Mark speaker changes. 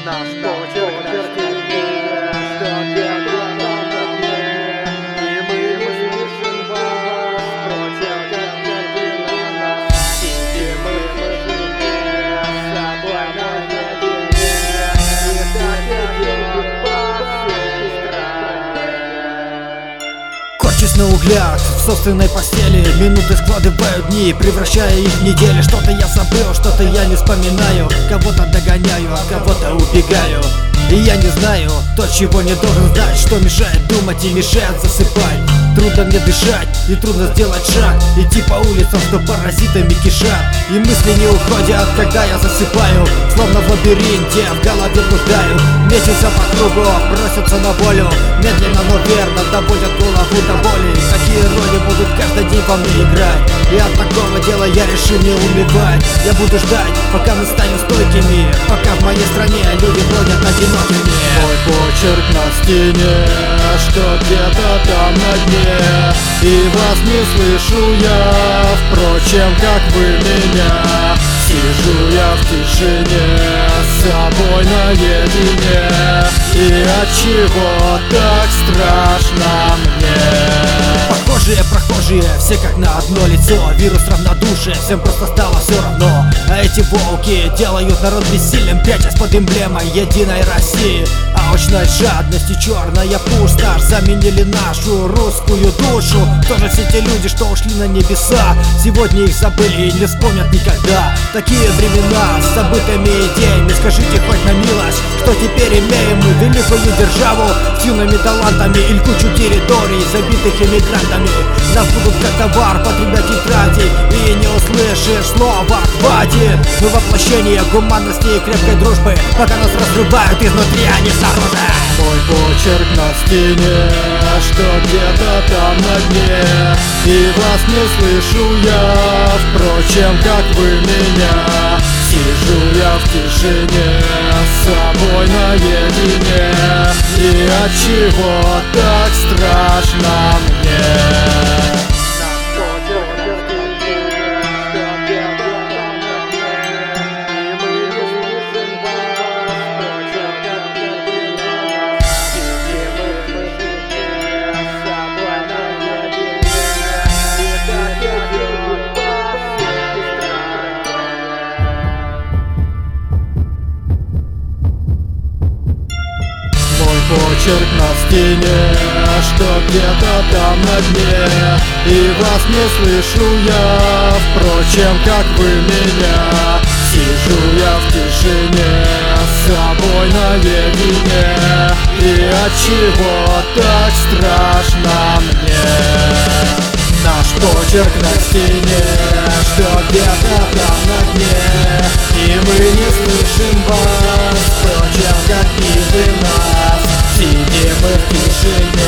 Speaker 1: Наш почерк на стене, что где-то там на дне, и мы не слышим вас, впрочем, как не нас. Сидим мы в тишине, с собой наедине, и так идет по всей стране.
Speaker 2: Корчусь на углях, в собственной постели. Минуты складываю дни, превращая их в недели. Что-то я забыл, что-то я не вспоминаю. Кого-то догоняю, от кого-то убегаю. И я не знаю то, чего не должен знать, что мешает думать и мешает засыпать. Трудно мне дышать и трудно сделать шаг, идти по улицам, что паразитами кишат. И мысли не уходят, когда я засыпаю, словно в лабиринте в голове блуждаю. Мечутся по кругу, бросятся на волю, медленно, но верно доводят голову до боли. Такие роли будут каждый день во мне играть, и от такого дела я решил не унывать. Я буду ждать, пока мы станем стойкими, пока в моей стране люди бродят одинокими.
Speaker 1: Мой почерк на стене, что где-то там на дне, и вас не слышу я, впрочем, как вы меня. Сижу я в тишине, с собой наедине, и отчего так страшно мне?
Speaker 2: Похожие прохожие, все как на одно лицо. Вирус равнодушия, всем просто стало все равно. А эти волки делают народ бессильным, прячась под эмблемой единой России. Алчность, жадность и черная пустошь заменили нашу русскую душу. Кто же все те люди, что ушли на небеса? Сегодня их забыли и не вспомнят никогда. Такие времена с забытыми идеями. Скажите хоть на милость, что теперь имеем мы великую державу с юными талантами или кучу территорий, забитых иммигрантами. Нас будут как товар потреблять и тратить, и не услышишь слова «хватит». Мы воплощение гуманности и крепкой дружбы, пока нас разрывают изнутри, а не снаружи.
Speaker 1: Мой почерк на стене, что где-то там на дне, и вас не слышу я, впрочем, как вы меня. Сижу я в тишине, с собой наедине, и отчего так страшно мне? Почерк на стене, что где-то там на дне, и вас не слышу я, впрочем, как вы меня. Сижу я в тишине, с собой наедине, и отчего так страшно мне? Наш почерк на стене, что где-то там на дне, и мы не слышим вас, впрочем, как и вы нас. Сидим мы в тишине,